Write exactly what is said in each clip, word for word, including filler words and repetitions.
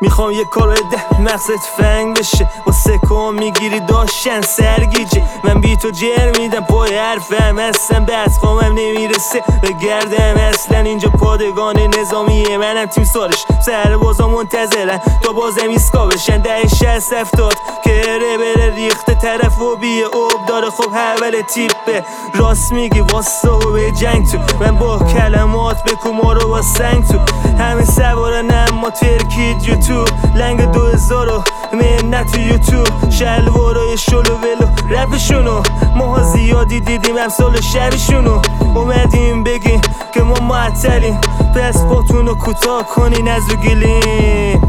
میخوام یه کار ده مغزت فنگ بشه واسه کام میگیری داشتن سرگیجه من بی تو جر میدم پای حرفم هستم بس خامم نمیرسه به گردم اصلا اینجا پادگان نظامیه منم تیم سالش سربازا منتظرن تا بازم ایسکا بشن ده شست هفتاد که اره بره ریخته طرف و بیه اوب داره خب اول تیپه راست میگی واسه و به جنگ تو من با کلمات به کمارو با سنگ تو همه سوارن اما ترکید یوتیوب لنگ دو هزارو منت تو یوتیوب شلوارای شلو ولو رپشونو ماها زیادی دیدیم امسال شبشونو اومدیم بگیم که ما معطلیم پس پاتونو کوتاه کنین از رو گلیم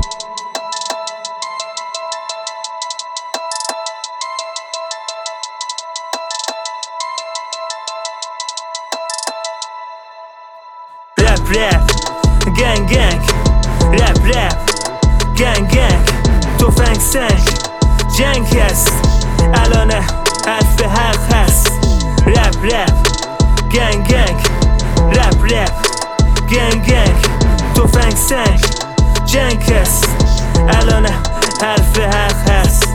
رپ رپ گنگ گنگ رپ رپ گنگ گنگ تفنگ سنگ جنگ هست الانه حرف حق هست رپ رپ گنگ گنگ رپ رپ گنگ گنگ تفنگ سنگ جنگ هست الانه حرف حق هست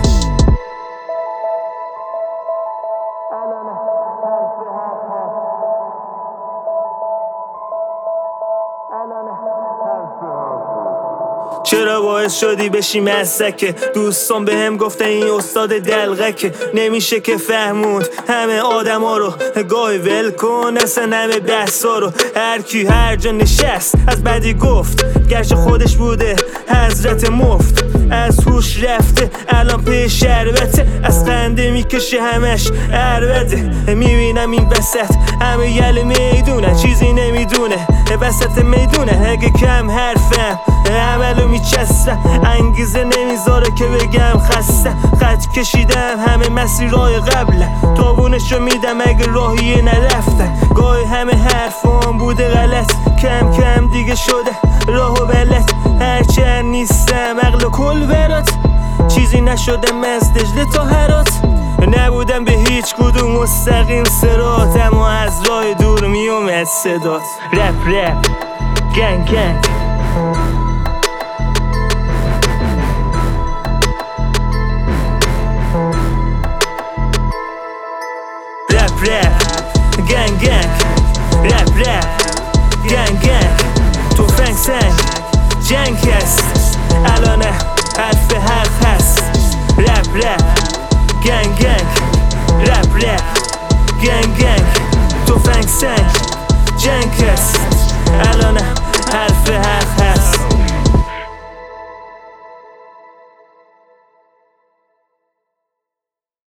چرا باعث شدی بشی مزدکه دوستان به هم گفتن این استاد دلغکه نمیشه که فهموند همه آدم ها رو گاهی ول کن اصلا همه بحثا رو هر کی هر جا نشست از بدی گفت گرچه خودش بوده حضرت مفت از هوش رفته الان پی شربته از خنده میکشه همش عربده میبینم این وسط همه یل میدونه چیزی نمیدونه وسط میدونه اگه کم حرفم عملو میچستم انگیزه نمیذاره که بگم خسته خط کشیدم همه مسیرهای قبله تابونشو میدم اگه راهیه نرفتن گاهی همه حرفام بوده غلط کم کم دیگه شده راه و بلد هرچند نیستم عقل و کل برات چیزی نشده از دجله تا هرات نبودم به هیچ کدوم مستقیم سرات اما از راه دور میومد صدات رپ رپ گنگ گنگ رپ رپ گنگ گنگ رپ رپ گنگ گنگ تفنگ سنگ جنگ هست الانه حرف حق هست رپ رپ گنگ گنگ رپ رپ گنگ گنگ تفنگ سنگ جنگ هست الانه حرف حق